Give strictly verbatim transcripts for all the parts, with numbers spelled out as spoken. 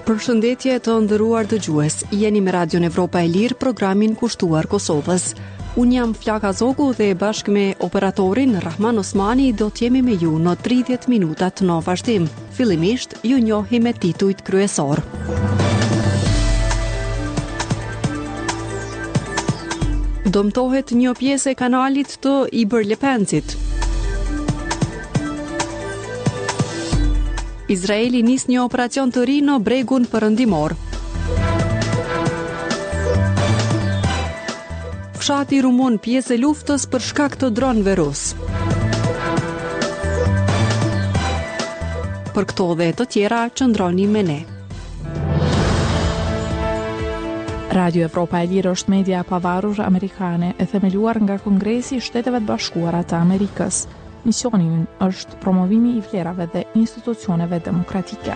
Përshëndetje të nderuar dëgjues, jeni me Radion Evropa e Lirë, programin kushtuar Kosovës. Unë jam Flaka Zogu dhe bashkë me operatorin Rahman Osmani do t'jemi me ju në tridhjetë minutat në vazhdim. Fillimisht, ju njohi me titujt kryesor. Dëmtohet një pjesë e kanalit të Iber-Lepencit. Izraeli nis një operacion të ri në bregun perëndimor. Fshati rumun pjesë e luftës për shkak të dronëve rus. Për këto dhe të tjera, qëndroni me ne. Radio Evropa e Lirë është media e pavarur amerikane e themeluar nga Kongresi i Shteteve të Bashkuara të Amerikës. Misioni ynë është promovimi i vlerave dhe institucioneve demokratike.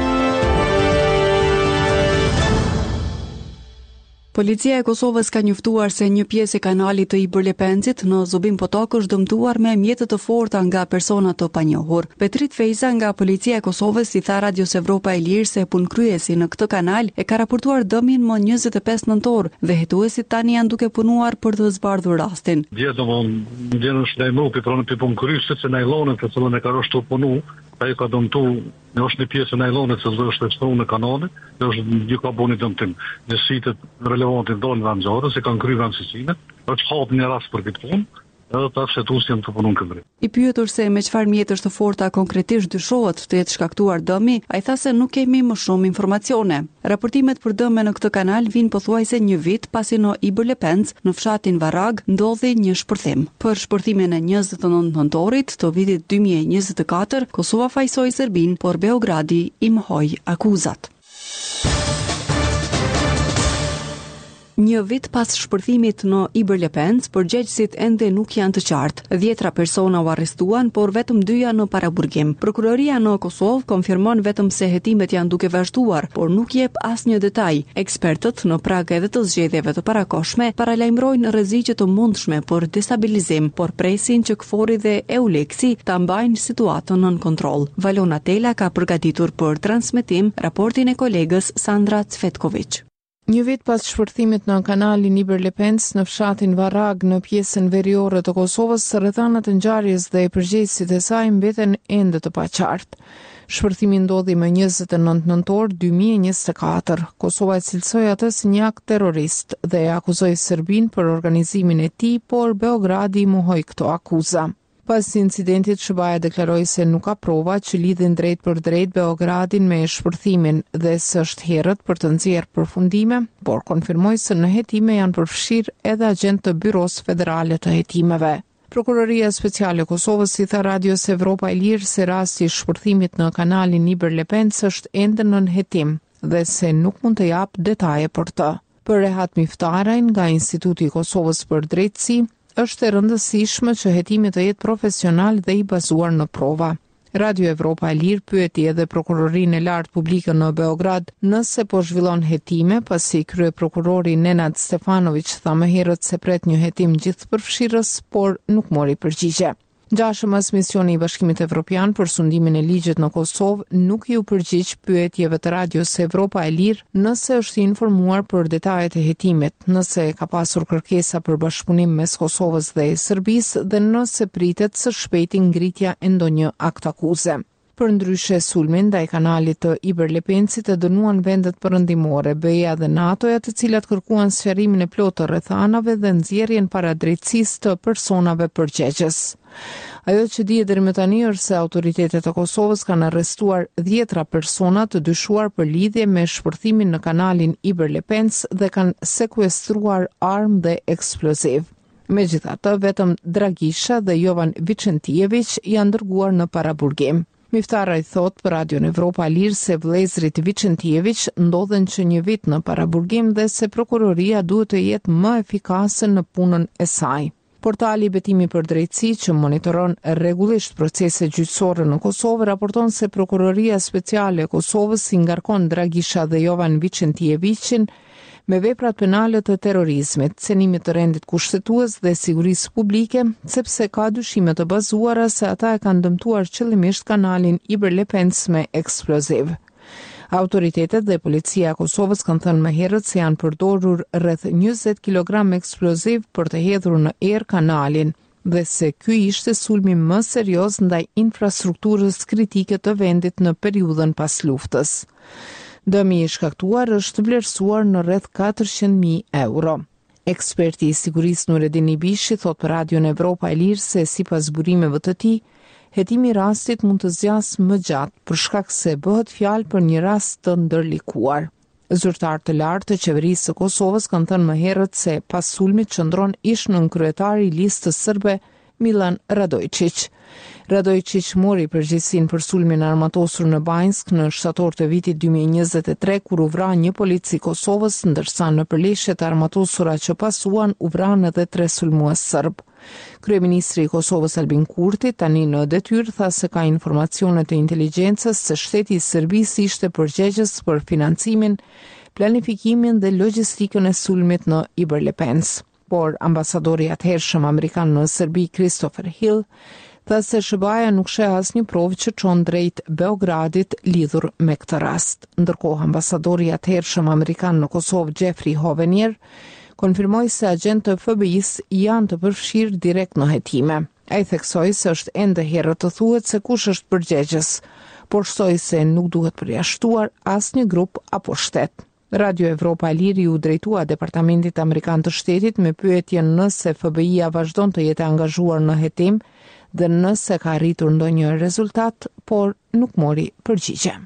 Policia e Kosovës ka njoftuar se një pjesë e kanalit të Iber-Lepencit në Zubin Potok është dëmtuar me mjete të forta nga persona të panjohur. Petrit Fejza nga Policia e Kosovës i tha Radios Evropa e Lirë se punëkryesi në këtë kanal e ka raportuar dëmin më njëzet e pesë nëntor dhe hetuesit tani janë duke punuar për të zbardhur rastin. Dje do më ndjenë është lejmu për pronë për punëkryesit se najlonet të cilën e ka rështu punu, a e ka dëmtu, në është një pjesë e najlonet se zë është eksponu në kanalit, dhe është një ka boni dëmtim. Në sitet relevantin donë vëndjarë, se kanë kry vëndësicinet, është hapë një rast për këtë punë, edhe ta fshetus janë të punun këndri. I pyetur se me çfarë mjetësh të forta konkretisht dyshohet të jetë shkaktuar dëmi, ai tha se nuk kemi më shumë informacione. Raportimet për dëme në këtë kanal vinë pothuajse një vit pasi në Iber-Lepenc, në fshatin Varag, ndodhi një shpërthim. Për shpërthimin e njëzet e nëntë nëntorit të vitit dy mijë e njëzet e katër, Kosova fajsoi Serbinë, por Beogradi i mohoi akuzat. Një vit pas shpërthimit në Iber-Lepenc, përgjegjësit ende nuk janë të qartë. Dhjetra persona u arrestuan, por vetëm dyja në paraburgim. Prokuroria në Kosovë konfirmon vetëm se hetimet janë duke vazhduar, por nuk jep asnjë detaj. Ekspertët në prag edhe të zgjedhjeve të parakoshme paralajmërojnë rreziqe të mundshme për destabilizim, por presin që KFOR-i dhe EULEX-i ta mbajnë situatën nën kontroll. Valona Tela ka përgatitur për transmetim raportin e kolegës Sandra Cvetković. Një vit pas shpërthimit në kanalin Iber-Lepenc në fshatin Varag në pjesën veriore të Kosovës, rrethanat e ngjarjes dhe përgjegjësit e saj mbeten ende të paqartë. Shpërthimi ndodhi më njëzet e nëntë nëntor dy mijë e njëzet e katër. Kosova e cilësoi atë si një akt terrorist dhe e akuzoi Serbinë për organizimin e tij, por Beogradi i mohoi këto akuza. Pas incidentit, Shëbaja deklaroi se nuk ka prova që lidhin drejt për drejt Beogradin me shpërthimin dhe së është herët për të nxjerrë përfundime, por konfirmoi se në hetime janë përfshirë edhe agent të Byros Federale të Hetimeve. Prokuroria Speciale e Kosovës i tha Radios Evropa e Lirë se rasti i shpërthimit në kanalin Iber-Lepenc është ende nën hetim dhe se nuk mund të jap detaje për të. Për Rehat Miftaraj nga Instituti i Kosovës për Drejtësi, është e rëndësishme që hetimi të jetë profesional dhe i bazuar në prova. Radio Evropa e Lirë pyeti edhe prokurorinë e lartë publike në Beograd nëse po zhvillon hetime, pasi kryeprokurori Nenad Stefanović tha më herët se pret një hetim gjithëpërfshirës, por nuk mori përgjigje. Gjashëmës misioni i Bashkimit Evropian për sundimin e ligjit në Kosovë nuk i u përgjigj pyetjeve të Radios Evropa e Lirë nëse është i informuar për detajet e hetimit, nëse ka pasur kërkesa për bashkëpunim mes Kosovës dhe Serbisë dhe nëse pritet së shpejti ngritja e ndonjë akt akuze. Për ndryshe sulmin ndaj kanalit të Iber-Lepencit e dënuan vendet perëndimore, B E A dhe NATO-ja, të cilat kërkuan sqarimin e plotë të rrethanave dhe nxjerrjen para drejtësisë të personave përgjegjës. Ajo që dihet deri më tani është se autoritetet e Kosovës kanë arrestuar dhjetra persona të dyshuar për lidhje me shpërthimin në kanalin Iber-Lepenc dhe kanë sekuestruar armë dhe eksploziv. Megjithatë, vetëm Dragisha dhe Jovan Vicentijević janë dërguar në paraburgim. Miftaraj thot për Radion Evropa e Lirë se vëllezrit Vicentijević ndodhen që një vit në paraburgim dhe se prokuroria duhet të jetë më efikase në punën e saj. Portali Betimi për Drejtësi, që monitoron rregullisht procese gjyqësore në Kosovë, raporton se Prokuroria Speciale e Kosovës i ngarkon Dragisha dhe Jovan Vicentijevićin me veprat penale të terrorizmit, cenimit të rendit kushtetues dhe sigurisë publike, sepse ka dyshime të bazuara se ata e kanë dëmtuar qëllimisht kanalin Iber-Lepenc me eksploziv. Autoritetet dhe policia e Kosovës kanë thënë më herët se janë përdorur rreth njëzet kilogram eksploziv për të hedhur në erë kanalin dhe se ky ishte sulmi më serioz ndaj infrastrukturës kritike të vendit në periudhën pas luftës. Dëmi i shkaktuar është vlerësuar në rreth katërqind mijë euro. Eksperti i sigurisë Nureddin Ibishi thot për Radion Evropa e Lirë se sipas burimeve të tij, hetimi i rastit mund të zgjasë më gjatë për shkak se bëhet fjalë për një rast të ndërlikuar. Zyrtar të lartë të qeverisë së Kosovës kanë thënë më herët se pas sulmit qëndron ish nën kryetari i listës serbe Milan Radojčić. Radojčić mori përgjegjësinë për sulmin armatosur në Banjsk në shtator të vitit dy mijë e njëzet e tre kur u vra një polic i Kosovës, ndërsa në përleshjet armatosura që pasuan u vranë edhe tre sulmues serb. Kryeministri i Kosovës Albin Kurti tani në detyrë tha se ka informacione të inteligjencës se shteti i Serbisë ishte përgjegjës për financimin, planifikimin dhe logjistikën e sulmit në Iberlepens. Por ambasadori atëhershëm amerikan në Serbi Christopher Hill tha se S B A-ja nuk sheh asnjë provë që çon drejt Beogradit lidhur me këtë rast. Ndërkohë ambasadori atëhershëm amerikan në Kosovë Jeffrey Hovenier konfirmoi se agjentë të F B I-s janë të përfshirë direkt në hetime. Ai theksoi se është ende herët të thuhet se kush është përgjegjës, por shtoi se nuk duhet përjashtuar asnjë grup apo shtet. Radio Evropa e Lirë u drejtua Departamentit Amerikan të Shtetit me pyetjen nëse F B I-ja vazhdon të jetë angazhuar në hetim dhe nëse ka arritur ndonjë rezultat, por nuk mori përgjigje.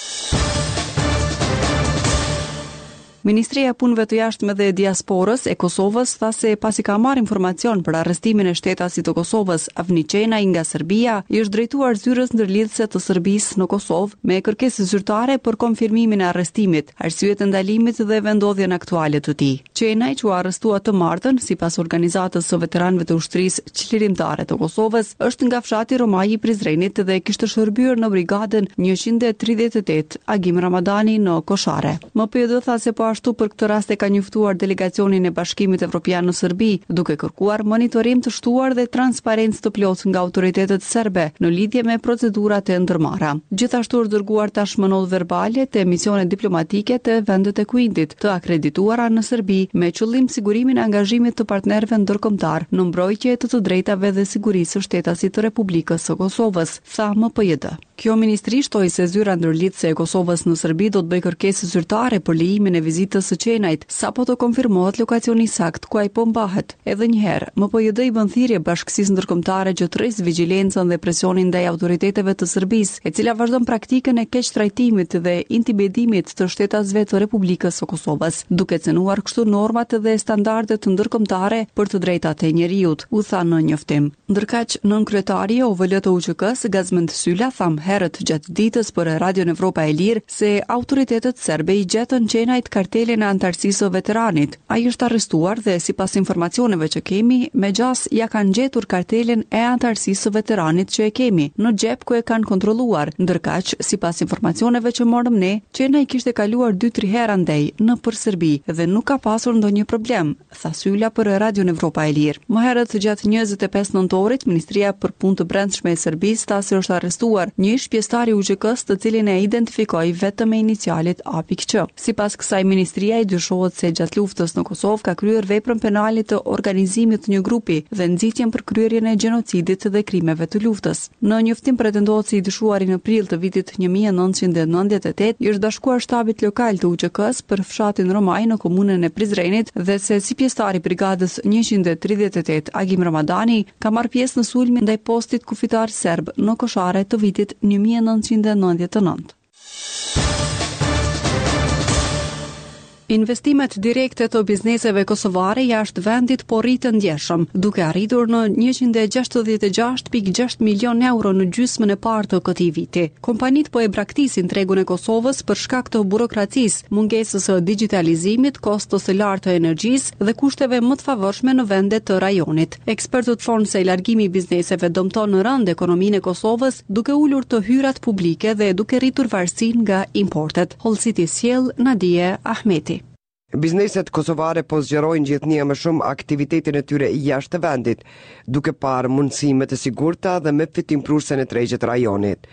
Ministria e Punëve të Jashtme dhe Diasporës e Kosovës tha se pasi ka marrë informacion për arrestimin e shtetasit të Kosovës Avni Çenaj nga Serbia, i është drejtuar zyrës ndërlidhëse të Serbisë në Kosovë me kërkesë zyrtare për konfirmimin e arrestimit, arsyet e ndalimit dhe vendodhjen aktuale të tij. Çenaj, që u arrestua të martën sipas organizatës së veteranëve të ushtrisë çlirimtare të Kosovës, është nga fshati Romaj i Prizrenit dhe kishte shërbyer në brigadën njëqind e tridhjetë e tetë Agim Ramadani në Koshare. M P D tha se po ashtu për këtë rast e ka njoftuar delegacionin e Bashkimit Evropian në Serbi, duke kërkuar monitorim të shtuar dhe transparencë të plotë nga autoritetet serbe në lidhje me procedurat e ndërmarra. Gjithashtu është dërguar tashmë nodh verbale të misione diplomatike të vendet e Kuindit, të akredituara në Serbi me qëllim sigurimin e angazhimit të partnerëve ndërkombëtar në mbrojtje të të drejtave dhe sigurisë së shtetasit të Republikës së Kosovës, tha M P J D. Kjo ministri shtoi se zyra ndërlidhëse e Kosovës në Serbi do të bëjë kërkesë zyrtare për lejimin e vizitës së Çenajt, sapo të konfirmohet lokacioni sakt ku ai po mbahet. Edhe një herë, M P J D i bën thirrje bashkësisë ndërkombëtare që të rrisë vigjilencën dhe presionin ndaj autoriteteve të Serbisë, e cila vazhdon praktikën e keqtrajtimit dhe intimidimit të shtetasve të Republikës së Kosovës, duke cënuar kështu normat dhe standardet ndërkombëtare për të drejtat e njerëzit, u tha në njoftim. Ndërkaq, nën kryetari e O V L të U Q K-s Gazmend Sylla tham herët gjatë ditës për Radion Evropa e Lirë se autoritetet serbe i gjetën Çenajt kartelin e antarësisë së veteranit. Ai është arrestuar dhe sipas informacioneve që kemi, me gjas ja kanë gjetur kartelin e antarësisë së veteranit që e kemi në xhep ku e kanë kontrolluar. Ndërkaq, sipas informacioneve që morëm ne, Çenaj kishte kaluar dy tre herë andej në për Serbi dhe nuk ka pasur ndonjë problem, tha Sylla për Radion Evropa e Lirë. Më herët gjatë njëzet e pesë nëntorit, Ministria për Punë të Brendshme e Serbisë tha se është arrestuar një ish pjesëtar i U Q K-s të cilin e identifikoi vetëm me inicialet A Q. Sipas kësaj ministria i dyshohet se gjatë luftës në Kosovë ka kryer veprën penale të organizimit të një grupi dhe nxitjen për kryerjen e gjenocidit dhe krimeve të luftës. Në njoftim pretendohet se i dyshuari në prill të vitit një mijë e nëntëqind e nëntëdhjetë e tetë i është bashkuar shtabit lokal të U Q K-s për fshatin Romaj në komunën e Prizrenit dhe se si pjesëtar i brigadës njëqind e tridhjetë e tetë Agim Ramadani ka marrë pjesë në sulmin ndaj postit kufitar serb në Koshare të vitit një mijë e nëntëqind e nëntëdhjetë e nëntë. Investimet direkte të bizneseve kosovare jashtë vendit po rritën ndjeshëm, duke arritur në njëqind e gjashtëdhjetë e gjashtë pikë gjashtë milion euro në gjysmën e parë të këtij viti. Kompanitë po e braktisin tregun e Kosovës për shkak të burokracisë, mungesës së digitalizimit, kostos së lartë të energjisë dhe kushteve më të favorshme në vendet të rajonit. Ekspertët thonë se largimi i bizneseve dëmton në rënd ekonominë e Kosovës, duke ulur të hyrat publike dhe duke rritur varësinë nga importet. Hollësiti sjell Nadije Ahmeti. Bizneset kosovare po zgjerojnë gjithnjë më shumë aktivitetin e tyre jashtë vendit, duke parë mundësime të sigurta dhe me fitim prurse në tregjet rajonit.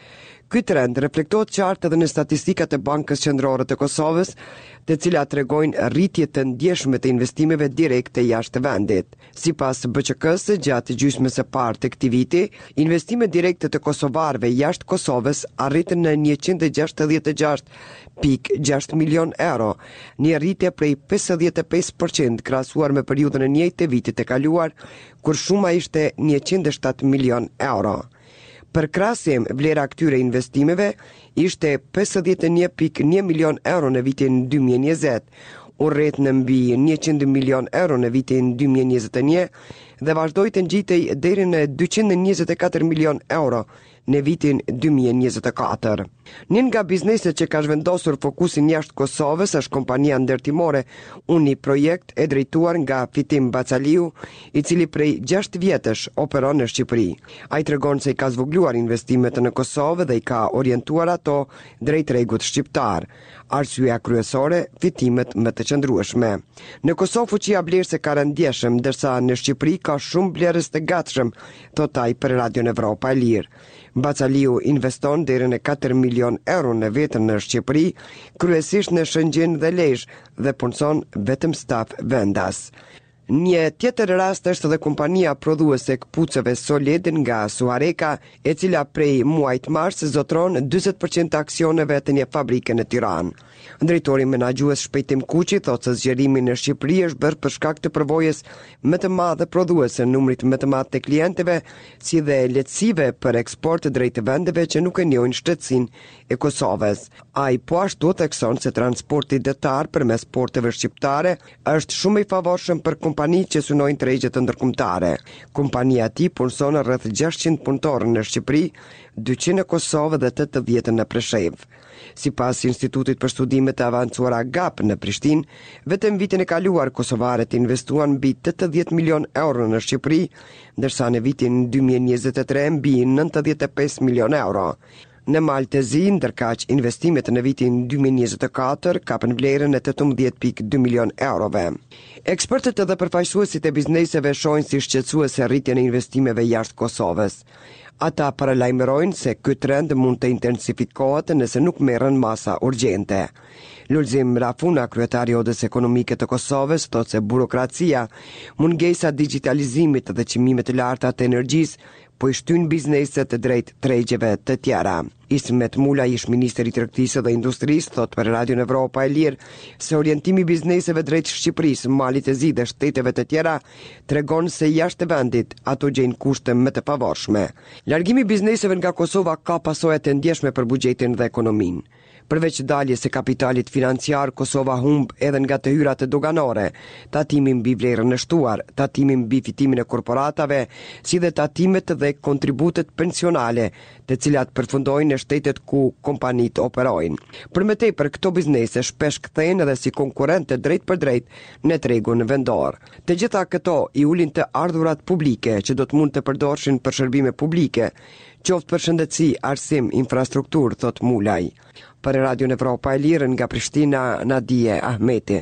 Ky trend reflektohet qartë edhe në statistikat e Bankës Qendrore të Kosovës, të cilat tregojnë rritje të ndjeshme të investimeve direkte jashtë vendit. Sipas B Q K-s, gjatë gjysmës së parë të këtij viti, investimet direkte të kosovarëve jashtë Kosovës arritën në njëqind e gjashtëdhjetë e gjashtë pikë gjashtë milion euro, një rritje prej pesëdhjetë e pesë përqind krahasuar me periudhën e njëjtë të vitit të kaluar, kur shuma ishte njëqind e shtatë milion euro. Për krahasim, vlera këtyre investimeve ishte pesëdhjetë e një pikë një milion euro në vitin dy mijë e njëzet, u rret në mbi njëqind milion euro në vitin dy mijë e njëzet e një dhe vazhdoi të ngjitej deri në dyqind e njëzet e katër milion euro në vitin dy mijë e njëzet e katër. Një nga bizneset që ka zhvendosur fokusin jashtë Kosovës është kompania ndërtimore Uni Projekt, e drejtuar nga Fitim Bacaliu, i cili prej gjashtë vjetësh operon në Shqipëri. Ai tregon se i ka zvogluar investimet në Kosovë dhe i ka orientuar ato drejt tregut shqiptar. Arsyeja kryesore, fitimet më të qëndrueshme. Në Kosovë fuqia blerëse ka rëndjeshëm, ndërsa në Shqipëri ka shumë blerës të gatshëm, thot ai për Radion Evropa e Lirë. Bacaliu investon deri në katër milion euro në vetën në Shqipëri, kryesisht në Shëngjin dhe Lezhë dhe punson vetëm staf vendas. Një tjetër rast është edhe kompania prodhuese këpucëve Solid nga Suareka, e cila prej muajit mars zotron njëzet përqind të aksioneve të një fabrike në Tiranë. Drejtori menaxhues Shpejtim Kuqi thotë se zgjerimi në Shqipëri është bërë për shkak të përvojës më të madhe prodhuese, numrit më të madh të klientëve, si dhe lehtësive për eksport drejt vendeve që nuk e njohin shtetësinë e Kosovës. Ai po ashtu thekson se transporti detar përmes porteve shqiptare është shumë i favorshëm për kompanitë që synojnë tregje të ndërkombëtare. Kompania e tij punson rreth gjashtëqind punëtorë në Shqipëri, dyqind në Kosovë dhe tetëdhjetë në Preshevë. Sipas Institutit për Studime të Avancuara GAP në Prishtinë, vetëm vitin e kaluar kosovarët investuan mbi tetëdhjetë milion euro në Shqipëri, ndërsa në vitin dy mijë e njëzet e tre mbi nëntëdhjetë e pesë milion euro. Në Maltezi, ndërkaq investimet në vitin dy mijë e njëzet e katër kapën vlerën e tetëmbëdhjetë pikë dy milion eurove. Ekspertët edhe përfaqësuesit e bizneseve shohin si shqetësuese rritjen e investimeve jashtë Kosovës. Ata paralajmërojnë se ky trend mund të intensifikohet nëse nuk merren masa urgjente. Lulzim Rafuna, kryetari i Odës Ekonomike të Kosovës, thotë se burokracia, mungesa digitalizimit dhe çmimet e larta të energjisë po i shtyn bizneset drejt tregjeve të tjera. Ismet Mula, ish ministri i Tregtisë dhe Industrisë, thot për Radion Evropa e Lirë se orientimi i bizneseve drejt Shqipërisë, Malit të Zi dhe shteteve të tjera tregon se jashtë vendit ato gjejnë kushte më të pavarshme. Largimi i bizneseve nga Kosova ka pasoja të ndjeshme për buxhetin dhe ekonominë. Përveç daljes së kapitalit financiar, Kosova humb edhe nga të hyrat doganore, tatimin mbi vlerën e shtuar, tatimin mbi fitimin e korporatave, si dhe tatimet dhe kontributet pensionale, të cilat përfundojnë në shtetet ku kompanitë operojnë. Përmetej për këto biznese shpesh kthehen edhe si konkurrente drejt për drejt në tregun vendor. Të gjitha këto i ulin të ardhurat publike që do të mund të përdorshin për shërbime publike, qoftë për shëndetësi, arsim, infrastrukturë, thot Mulaj. Për Radion Evropa e Lirë nga Prishtina, Nadije Ahmeti.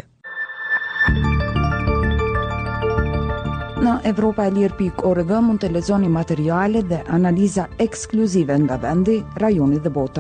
Në evropa e lirë pikë org mund të lexoni materiale dhe analiza ekskluzive nga vendi, rajoni dhe bota.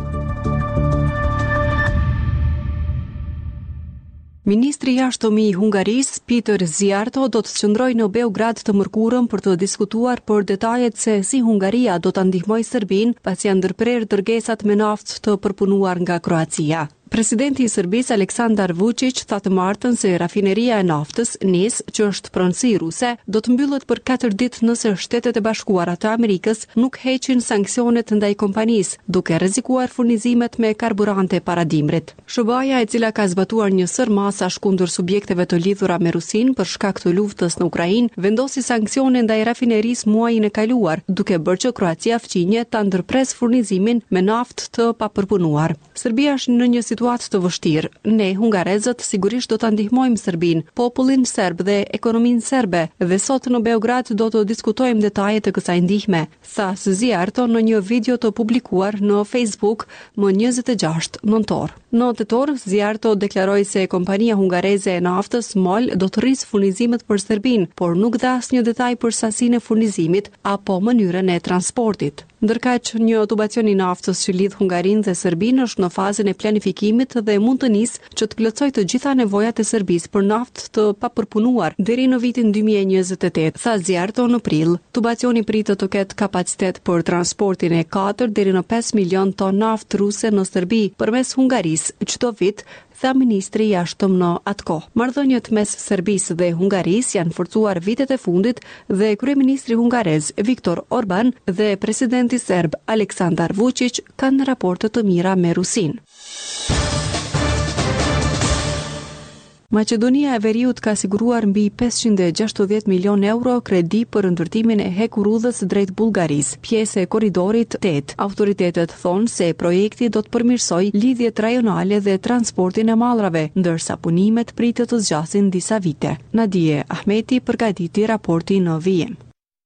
Ministri i jashtëm i Hungarisë, Peter Szijjártó, do të qëndrojë në Beograd të mërkurën për të diskutuar për detajet se si Hungaria do ta ndihmojë Serbinë pasi janë ndërprerë dërgesat me naftë të përpunuar nga Kroacia. Presidenti i Serbisë Aleksandar Vučić tha të martën se rafineria e naftës Nis, që është pronësi ruse, do të mbyllet për katër ditë nëse Shtetet e Bashkuara të Amerikës nuk heqin sanksionet ndaj kompanisë, duke rrezikuar furnizimet me karburante para dimrit. S B A-ja, e cila ka zbatuar një sër masash kundër subjekteve të lidhura me Rusinë për shkak të luftës në Ukrainë, vendosi sanksione ndaj rafinerisë muajin e kaluar, duke bërë që Kroacia fqinje ta ndërpres furnizimin me naftë të papërpunuar. Serbia është në një situatë të vështirë. Ne, hungarezët, sigurisht do ta ndihmojmë Serbinë, popullin serb dhe ekonominë serbe, dhe sot në Beograd do të diskutojmë detajet e kësaj ndihme, tha Szijjártó në një video të publikuar në Facebook më njëzet e gjashtë nëntor. Në tetor, Szijjártó deklaroi se kompania hungareze e naftës MOL do të rrisë furnizimet për Serbinë, por nuk dha asnjë detaj për sasinë e furnizimit apo mënyrën e transportit. Ndërkaq një tubacion i naftës që lidh Hungarinë dhe Serbinë është në fazën e planifikimit dhe mund të nisë që të plotësojë të gjitha nevojat e Serbisë për naftë të papërpunuar deri në vitin dy mijë e njëzet e tetë, tha Zjarto në prill. Tubacioni pritet të ketë kapacitet për transportin e katër deri në pesë milion ton naftë ruse në Serbi përmes Hungarisë çdo vit, tha ministri i jashtëm në atë kohë. Marrëdhëniet mes Serbisë dhe Hungarisë janë forcuar vitet e fundit dhe kryeministri hungarez Viktor Orban dhe presidenti serb Aleksandar Vučić kanë raporte të mira me Rusinë. Maqedonia e Veriut ka siguruar mbi pesëqind e gjashtëdhjetë milion euro kredi për ndërtimin e hekurudhës drejt Bullgarisë, pjesë e korridorit tetë. Autoritetet thonë se projekti do të përmirësojë lidhjet rajonale dhe transportin e mallrave, ndërsa punimet pritet të zgjasin disa vite. Nadije Ahmeti përgatiti raportin në vijim.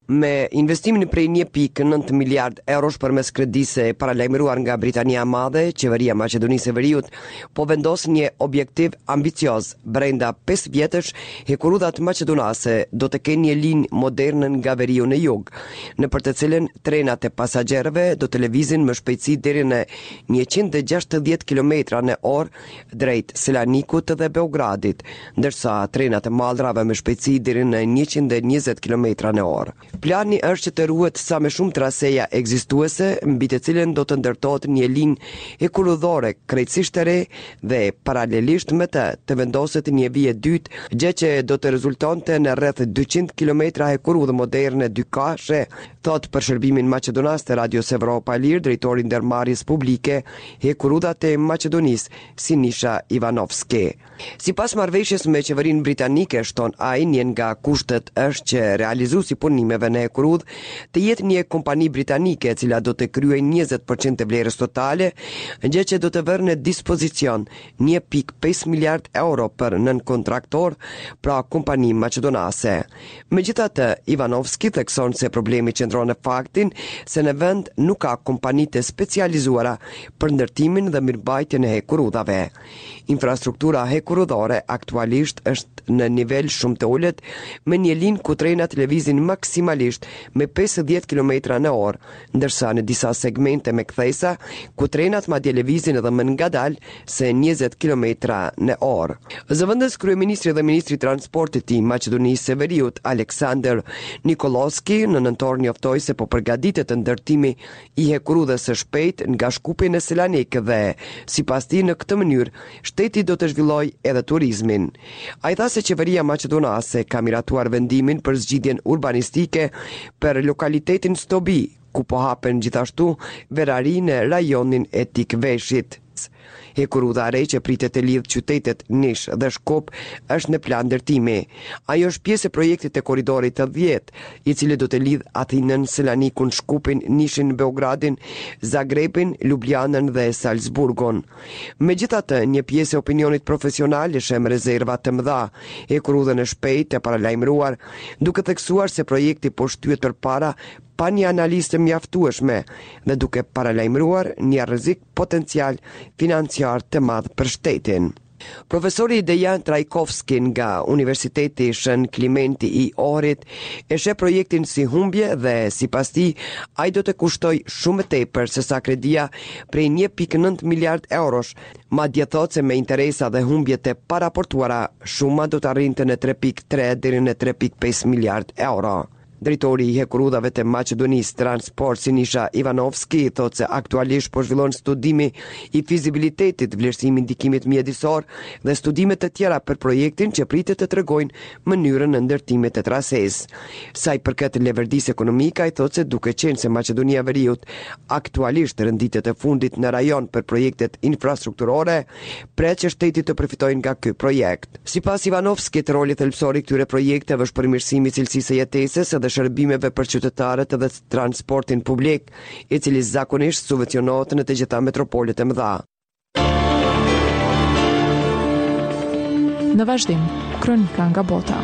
Me investimin prej një pikë nëntë miliard eurosh përmes kredisë e paralajmëruar nga Britania e Madhe, qeveria e Maqedonisë së Veriut po vendos një objektiv ambicioz. Brenda pesë vjetësh, hekurudhat maqedonase do të kenë një linjë moderne nga veriu në jug, nëpër të cilën trenat e pasagerëve do të lëvizin me shpejtësi deri në njëqind e gjashtëdhjetë kilometra në orë drejt Selanikut dhe Beogradit, ndërsa trenat e mallrave me shpejtësi deri në njëqind e njëzet kilometra në orë. Plani është që të ruhet sa më shumë traseja ekzistuese, mbi të cilën do të ndërtohet një linjë hekurudhore krejtësisht e re dhe paralelisht me të të vendoset një vijë e dytë, gjë që do të rezultonte në rreth dyqind kilometra hekurudhë moderne dykashe, thot për shërbimin maqedonas të Radios Evropa e Lirë drejtori i ndërmarrjes publike hekurudhat e Maqedonisë, Sinisha Ivanovski. Sipas marrëveshjes me qeverinë britanike, shton ai, një nga kushtet është që realizuesi punimeve në hekurudhë të jetë një kompani britanike e cila do të kryejë njëzet përqind të vlerës totale, gjë që do të vërë në dispozicion një pikë pesë miliard euro për nën kontraktor, pra kompani maqedonase. Megjithatë, Ivanovski thekson se problemi qëndron në faktin se në vend nuk ka kompani të specializuara për ndërtimin dhe mirëmbajtjen e hekurudhave. Infrastruktura hekurudhore aktualisht është në nivel shumë të ulët, me një linjë ku trenat lëvizin maksimalisht me pesëdhjetë kilometra në orë, ndërsa në disa segmente me kthesa ku trenat madje lëvizin edhe më ngadalë se njëzet kilometra në orë. Zëvendës kryeministri dhe ministri i transportit i Maqedonisë së Veriut, Aleksandar Nikolovski, në nëntor njoftoi se po përgatitet ndërtimi i hekurudhës së shpejtë nga Shkupi në Selanik dhe sipas tij në këtë mënyrë shteti do të zhvillojë edhe turizmin. Ai tha se qeveria maqedonase ka miratuar vendimin për zgjidhjen urbanistike për lokalitetin Stobi, ku po hapen gjithashtu verari në rajonin e Tikveshit. Hekurudha e re që pritet të lidh qytetet Nish dhe Shkup është në plan ndërtimi. Ajo është pjesë e projektit të korridorit të dhjetë, i cili do të lidh Athinën, Selanikun, Shkupin, Nishin, Beogradin, Zagrebin, Ljubljanën dhe Salzburgon. Megjithatë, një pjesë e opinionit profesional shem rezerva të mëdha. Hekurudhën e shpejtë e paralajmëruar, duke theksuar se projekti po shtyhet përpara pa një analizë të mjaftueshme dhe duke paralajmëruar një rrezik potencial financiar të madh për shtetin. Profesori Dejan Trajkovski nga Universiteti Shën Klimenti i Ohrit e sheh projektin si humbje dhe sipas tij ai do të kushtoj shumë tepër se sa kredia prej një pikë nëntë miliard eurosh, madje thotë se me interesa dhe humbjet e paraportuara shuma do të arrinte në tre pikë tre deri në tre pikë pesë miliard euro. Drejtori i hekurudhave të Maqedonisë Transport, Sinisha Ivanovski, thotë se aktualisht po zhvillon studimi i fizibilitetit, vlerësimi i ndikimit mjedisor dhe studime të tjera për projektin që pritet të tregojnë mënyrën e ndërtimit të trasesë. Sa i përket leverdisë ekonomike, ai thotë se duke qenë se Maqedonia e Veriut aktualisht renditet e fundit në rajon për projektet infrastrukturore, pret që shteti të përfitojë nga ky projekt. Sipas Ivanovskit, roli thelbësor i këtyre projekteve është përmirësimi i cilësisë së jetesës dhe shërbimeve për qytetarët dhe transportin publik, i cili zakonisht subvencionohet në të gjitha metropolet e mëdha. Në vazhdim, kronika nga bota.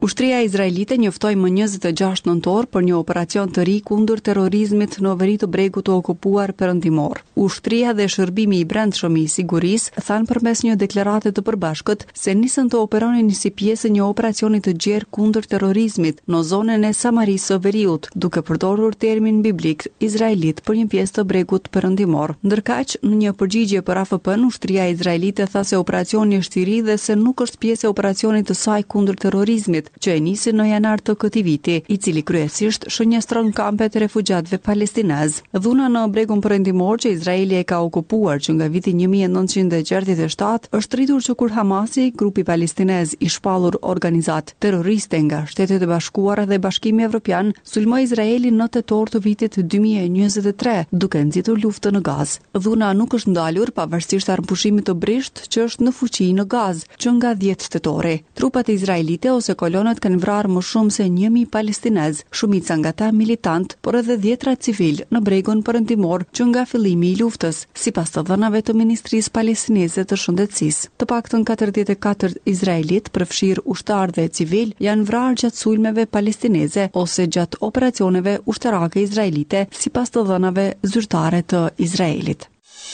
Ushtria izraelite njoftoi më njëzet e gjashtë nëntor për një operacion të ri kundër terrorizmit në veri të bregut të okupuar perëndimor. Ushtria dhe shërbimi i brendshëm i sigurisë thanë përmes një deklarate të përbashkët se nisën të operonin si pjesë e një operacioni të gjerë kundër terrorizmit në zonën e Samarisë së Veriut, duke përdorur termin biblik izraelit për një pjesë të bregut perëndimor. Ndërkaq, në një përgjigje për A F P-n, ushtria izraelite tha se operacioni është i ri dhe se nuk është pjesë e operacionit të saj kundër terrorizmit, që e nisi në janar të këtij viti, i cili kryesisht shënjestron kampet e refugjatëve palestinez. Dhuna në bregun perëndimor që Izraeli e ka okupuar që nga viti një mijë e nëntëqind e gjashtëdhjetë e shtatë është rritur që kur Hamasi, grupi palestinez i shpallur organizat terroriste nga Shtetet e Bashkuara dhe Bashkimi Evropian, sulmoi Izraelin në tetor të vitit dy mijë e njëzet e tre, duke nxitur luftën në Gazë. Dhuna nuk është ndalur pavarësisht armpushimit të brisht që është në fuqi në Gazë, që nga dhjetë tetori. Trupat izraelite ose kolonët kanë vrarë më shumë se një mijë palestinez, shumica nga ta militant, por edhe dhjetra civil në bregun perëndimor që nga fillimi i luftës, sipas të dhënave të Ministrisë Palestineze të Shëndetësisë. Të paktën katërdhjetë e katër izraelit, përfshirë ushtar dhe civil, janë vrarë gjatë sulmeve palestineze ose gjatë operacioneve ushtarake izraelite, sipas të dhënave zyrtare të Izraelit.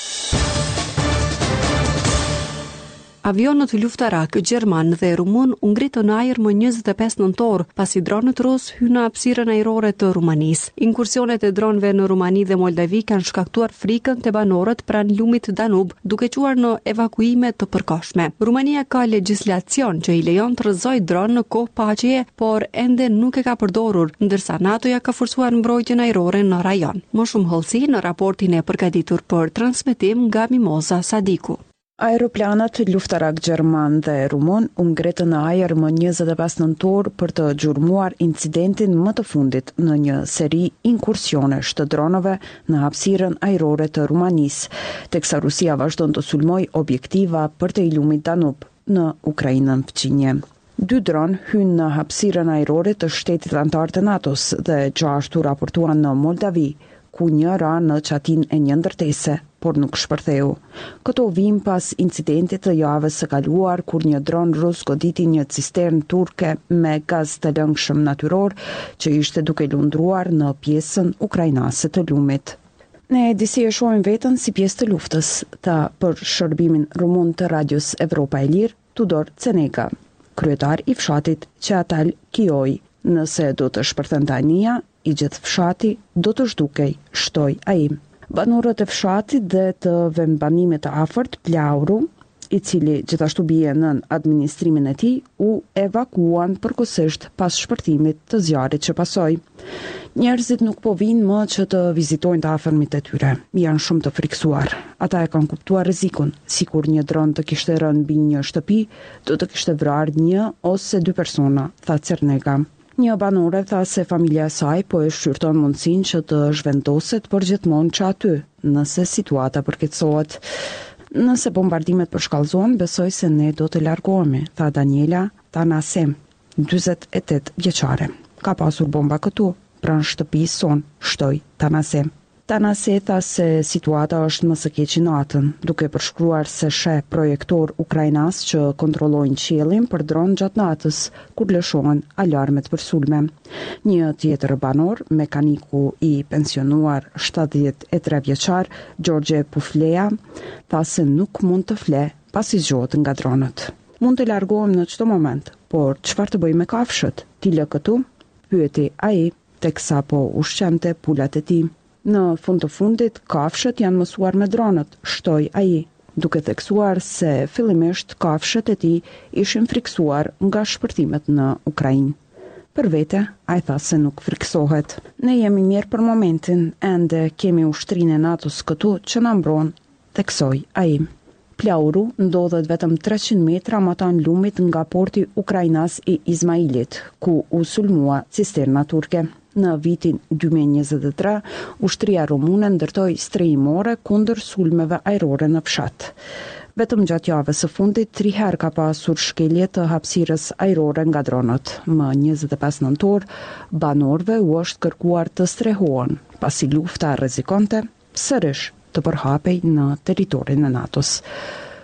Avionët luftarak gjerman dhe rumun u ngritën në ajër më njëzet e pesë nëntor, pasi dronët rus hyn në hapësirën ajrore të Rumanisë. Inkursionet e dronëve në Rumani dhe Moldavi kanë shkaktuar frikën te banorët pranë lumit Danub, duke quar në evakuime të përkohshme. Rumania ka legjislacion që i lejon të rrëzojë dronë në kohë paqeje, por ende nuk e ka përdorur, ndërsa NATO-ja ka forcuar mbrojtjen ajrore në rajon. Më shumë hollësi në raportin e përgatitur për transmetim nga Mimoza Sadiku. Aeroplanët luftarak gjerman dhe rumun u ngritën në ajër më njëzet e pesë nëntor për të gjurmuar incidentin më të fundit në një seri inkursionesh të dronëve në hapësirën ajrore të Rumanisë, teksa Rusia vazhdon të sulmoj objektiva për te i lumit Danub në Ukrainën fqinje. Dy dronë hynë në hapësirën ajrore të shtetit antar të NATO-s dhe gjashtu raportuan në Moldavi, ku një ra në qatin e një ndërtese, por nuk shpërtheu. Këto vim pas incidentit të javës së kaluar kur një dron rus goditi një cistern turke me gaz të lëngshëm natyror që ishte duke lundruar në pjesën ukrainase të lumit. Ne disi e shohim veten si pjesë të luftës, ta për shërbimin rumun të Radios Evropa e Lirë, Tudor Cenega, kryetar i fshatit Qatal Kioj. Nëse do të shpërthente anija, i gjithë fshati do të zhdukej, shtoi ai. Banorët e fshatit dhe të vendbanimit të afërt, Plauru, i cili gjithashtu bie nën administrimin e tij, u evakuan përkohësisht pas shpërthimit të zjarrit që pasoi. Njerëzit nuk po vinë më që të vizitojnë të afërmit e tyre. Janë shumë të friksuar. Ata e kanë kuptuar rrezikun, sikur një dron të kishte rënë mbi një shtëpi, do të kishte vrarë një ose dy persona, tha Cernega. Një banore tha se familja e saj po e shqyrton mundësinë që të zhvendoset për gjithmonë që aty, nëse situata përkeqësohet. Nëse bombardimet përshkallëzohen, besoj se ne do të largohemi, tha Daniela Tanase, dyzet e tetë vjeçare. Ka pasur bomba këtu, pranë shtëpisë son, shtoi Tanase. Tanase tha se situata është më së keqi natën, duke përshkruar se sheh projektor ukrainas që kontrollojnë qiellin për dron gjatë natës, kur lëshohen alarmet për sulme. Një tjetër banor, mekaniku i pensionuar shtatëdhjetë e tre vjeçar, Gjorgje Puflea, tha se nuk mund të fle pasi zgjohet nga dronët. Mund të largohem në çdo moment, por çfarë të bëj me kafshët? Ti lë këtu? Pyeti ai, teksa po ushqente pulat e tij. Në fund të fundit, kafshët janë mësuar me dronët, shtoi ai, duke theksuar se fillimisht kafshët e tij ishin friksuar nga shpërthimet në Ukrainë. Për vete, ai tha se nuk friksohet. Ne jemi mirë për momentin, ende kemi ushtrinë e NATO-s këtu që na mbron, theksoi ai. Plauru ndodhet vetëm treqind metra më tan lumit nga porti ukrainas i Izmailit, ku u sulmua cisterna turke. Në vitin dy mijë e njëzet e tre, ushtria rumune ndërtoi strehimore kundër sulmeve ajrore në fshat. Vetëm gjatë javës së fundit, tri herë ka pasur shkelje të hapësirës ajrore nga dronët. Më njëzet e pesë nëntor, banorëve u është kërkuar të strehohen, pasi lufta rrezikonte sërish të përhapej në territorin e NATO-s.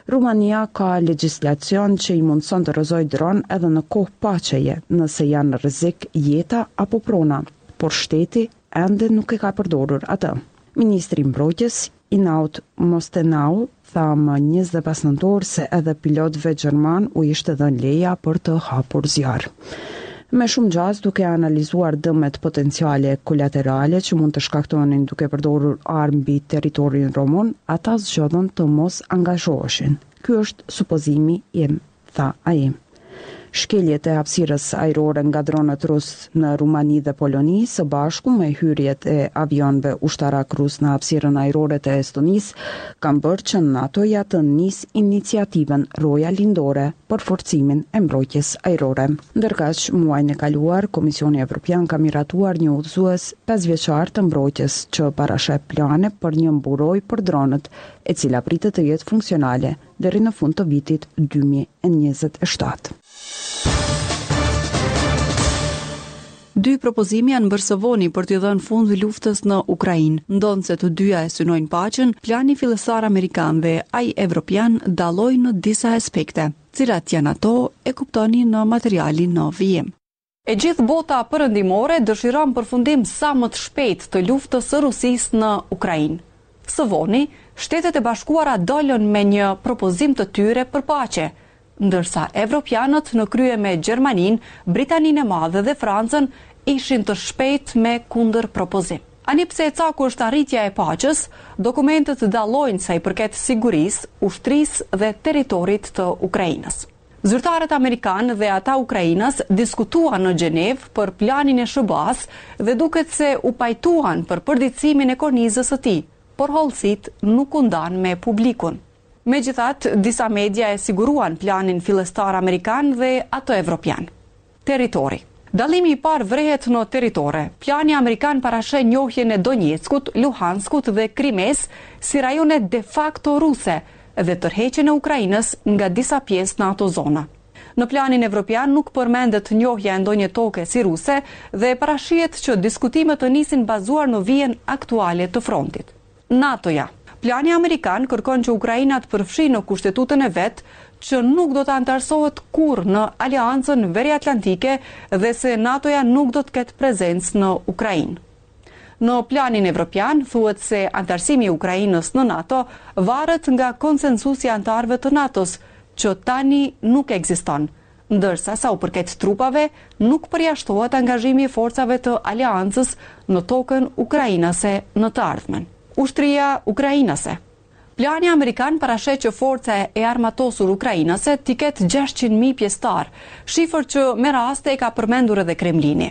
Rumania ka legjislacion që i mundson të rrëzojë dron edhe në kohë paqeje, nëse janë në rrezik jeta apo prona, por shteti ende nuk e ka përdorur atë. Ministri i Mbrojtjes Inaut Mostenau tha më njëzet e pesë nëntor se edhe pilotëve gjerman u ishte dhënë leja për të hapur zjarr. Me shumë gjaz duke analizuar dëmet potenciale kolaterale që mund të shkaktonin duke përdorur armë mbi territorin romun, ata zgjodhen të mos angazhoheshin. Ky është supozimi im, tha ai. Shkeljet e hapësirës ajrore nga dronët rus në Rumani dhe Poloni, së bashku me hyrjet e avionëve ushtarak rus në hapësirën ajrore të Estonisë, kanë bërë që NATO-ja të nisë iniciativen roja lindore për forcimin e mbrojtjes ajrore. Ndërkaq, muajin e kaluar, Komisioni Evropian ka miratuar një udhëzues pesëvjeçar të mbrojtjes që parasheh plane për një mburoj për dronët, e cila pritet të jetë funksionale deri në fund të vitit dy mijë e njëzet e shtatë. Dy propozime janë bërë së voni për t'i dhënë fund luftës në Ukrainë. Ndonse të dyja e synojnë paqen, plani fillestar amerikan dhe ai evropian dallojnë në disa aspekte. Cilat janë ato e kuptoni në materialin në vijim. E gjithë bota perëndimore dëshiron përfundim sa më të shpejtë të luftës së Rusisë në Ukrainë. Së voni, Shtetet e Bashkuara dolën me një propozim të tyre për paqe, ndërsa evropianët në krye me Gjermaninë, Britaninë e Madhe dhe Francën ishin të shpejt me kundër propozim. Ani pse e caku është arritja e paqes, dokumentet dallojnë sa i përket sigurisë, ushtrisë dhe territorit të Ukrainës. Zyrtarët amerikanë dhe ata Ukrainës diskutuan në Gjenevë për planin e S B A-s dhe duket se u pajtuan për përditësimin e kornizës së tij, por hollësit nuk u ndan me publikun. Megjithatë, disa media e siguruan planin fillestar amerikan dhe ato evropian. Territori. Dallimi i parë vrehet në territore. Plani amerikan parasheh njohjen e Donjeckut, Luhanskut dhe Krimes si rajone de facto ruse dhe tërheqjen e Ukrainës nga disa pjesë në ato zona. Në planin evropian nuk përmendet njohja e ndonjë toke si ruse dhe parashihet që diskutimet të nisin bazuar në vijën aktuale të frontit. NATO-ja. Plani amerikan kërkon që Ukraina të përfshijë në kushtetutën e vet që nuk do të antarësohet kurrë në Aleancën Veriatlantike dhe se NATO-ja nuk do të ketë prezencë në Ukrainë. Në planin evropian thuhet se antarësimi i Ukrainës në NATO varet nga konsensusi i antarëve të NATO-s, që tani nuk ekziston, ndërsa sa u përket trupave nuk përjashtohet angazhimi i forcave të aleancës në tokën ukrainase në të ardhmen. Ushtria ukrainase. Plani amerikan parasheh që forca e armatosur ukrainase t'i ketë gjashtëqind mijë pjesëtar, shifër që me raste e ka përmendur edhe Kremlini.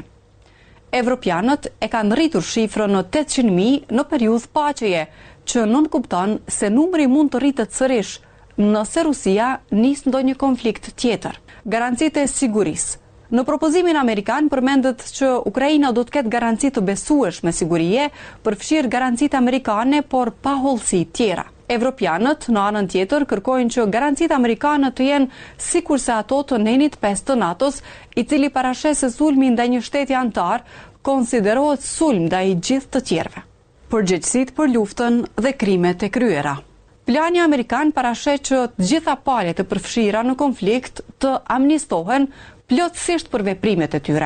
Evropianët e kanë rritur shifrën në tetëqind mijë në periudhë paqeje, që nënkupton se numri mund të rritet sërish nëse Rusia nis ndonjë konflikt tjetër. Garancitë e sigurisë. Në propozimin amerikan përmendet që Ukraina do të ketë garanci të besueshme sigurie, përfshirë garancitë amerikane, por pa hollësi tjera. Evropianët në anën tjetër kërkojnë që garancitë amerikane të jenë sikurse ato të nenit pesë të NATO-s, i cili parasheh se sulmi ndaj një shteti antar konsiderohet sulm ndaj gjithë të tjerëve. Përgjegjësitë për luftën dhe krimet e kryera. Plani amerikan parasheh që të gjitha palët e përfshira në konflikt të amnistohen plotësisht për veprimet e tyre.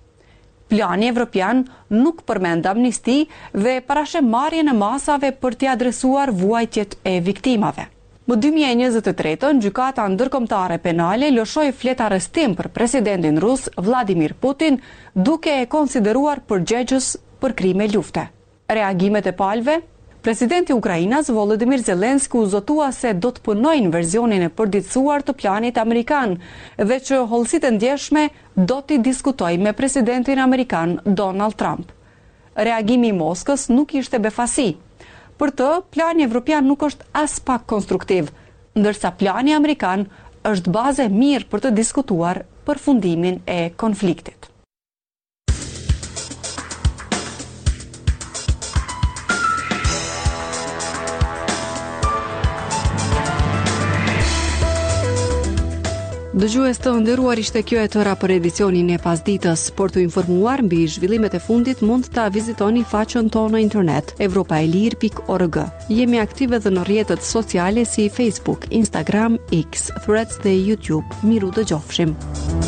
Plani evropian nuk përmend amnisti dhe parasheh marrjen e masave për t'i adresuar vuajtjet e viktimave. Më dy mijë e njëzet e tre, gjykata ndërkombëtare penale lëshoi flet arrestim për presidentin rus Vladimir Putin, duke e konsideruar përgjegjës për krime lufte. Reagimet e palëve. Presidenti i Ukrainës Volodymyr Zelenski u zotua se do të punojnë verzionin e përditësuar të planit amerikan dhe që hollësitë e ndjeshme do t'i diskutojë me presidentin amerikan Donald Trump. Reagimi i Moskës nuk ishte befasi. Për të, plani evropian nuk është as pak konstruktiv, ndërsa plani amerikan është bazë e mirë për të diskutuar përfundimin e konfliktit. Dëgjues të nderuar, ishte kjo e tëra për edicionin e pasdites. Për të informuar mbi zhvillimet e fundit mund ta vizitoni faqen tonë në internet evropaelir pikë org. Jemi aktive edhe në rrjetet sociale si Facebook, Instagram, X, Threads dhe YouTube. Miru dëgjofshim.